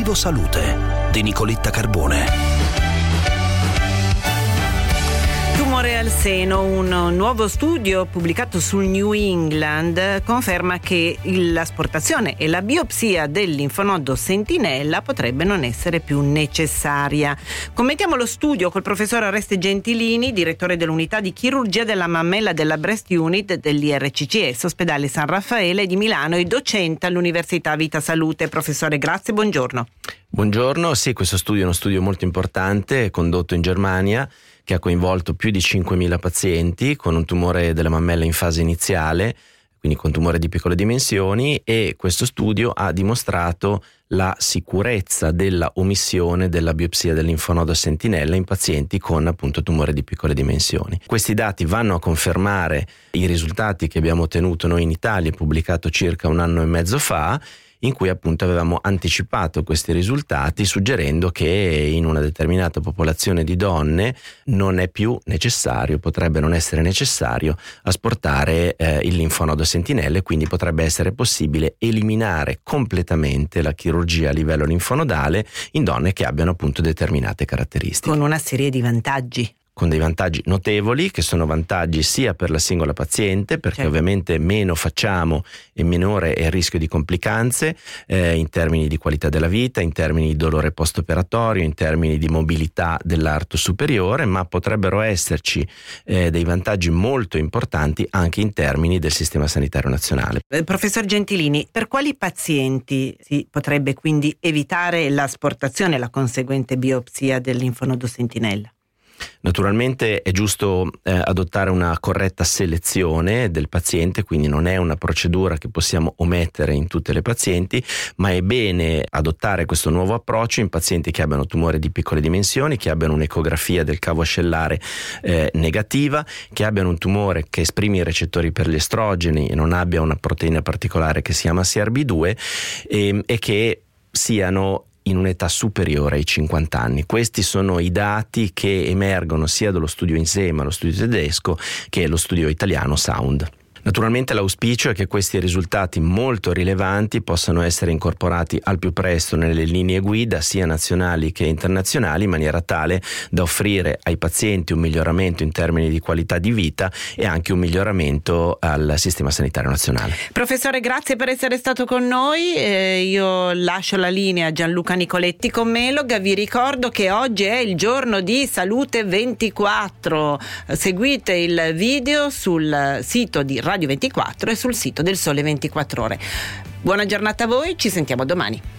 Modo Salute di Nicoletta Carbone. Tumore al seno. Un nuovo studio pubblicato sul New England conferma che l'asportazione e la biopsia del linfonodo sentinella potrebbe non essere più necessaria. Commentiamo lo studio col professor Oreste Gentilini, direttore dell'unità di chirurgia della mammella della Breast Unit dell'IRCCS Ospedale San Raffaele di Milano e docente all'Università Vita Salute. Professore, grazie, buongiorno. Buongiorno, sì, questo studio è uno studio molto importante condotto in Germania che ha coinvolto più di 5.000 pazienti con un tumore della mammella in fase iniziale, quindi con tumore di piccole dimensioni, e questo studio ha dimostrato la sicurezza della omissione della biopsia del linfonodo sentinella in pazienti con appunto tumore di piccole dimensioni. Questi dati vanno a confermare i risultati che abbiamo ottenuto noi in Italia, pubblicato circa 1 anno e mezzo fa, in cui appunto avevamo anticipato questi risultati suggerendo che in una determinata popolazione di donne non è più necessario, potrebbe non essere necessario asportare il linfonodo sentinella, e quindi potrebbe essere possibile eliminare completamente la chirurgia a livello linfonodale in donne che abbiano appunto determinate caratteristiche. Con una serie di vantaggi. Con dei vantaggi notevoli, che sono vantaggi sia per la singola paziente, perché ovviamente meno facciamo e minore è il rischio di complicanze in termini di qualità della vita, in termini di dolore post-operatorio, in termini di mobilità dell'arto superiore, ma potrebbero esserci dei vantaggi molto importanti anche in termini del sistema sanitario nazionale. Professor Gentilini, per quali pazienti si potrebbe quindi evitare l'asportazione e la conseguente biopsia del linfonodo sentinella? Naturalmente è giusto adottare una corretta selezione del paziente, quindi non è una procedura che possiamo omettere in tutte le pazienti, ma è bene adottare questo nuovo approccio in pazienti che abbiano tumore di piccole dimensioni, che abbiano un'ecografia del cavo ascellare negativa, che abbiano un tumore che esprime i recettori per gli estrogeni e non abbia una proteina particolare che si chiama CRB2 e che siano in un'età superiore ai 50 anni. Questi sono i dati che emergono sia dallo studio INSEMA, lo studio tedesco, che lo studio italiano Sound. Naturalmente l'auspicio è che questi risultati molto rilevanti possano essere incorporati al più presto nelle linee guida sia nazionali che internazionali, in maniera tale da offrire ai pazienti un miglioramento in termini di qualità di vita e anche un miglioramento al sistema sanitario nazionale. Professore, grazie per essere stato con noi. Io lascio la linea a Gianluca Nicoletti con Melog. Vi ricordo che oggi è il giorno di Salute 24. Seguite il video sul sito di Radio 24 e sul sito del Sole 24 Ore. Buona giornata a voi, ci sentiamo domani.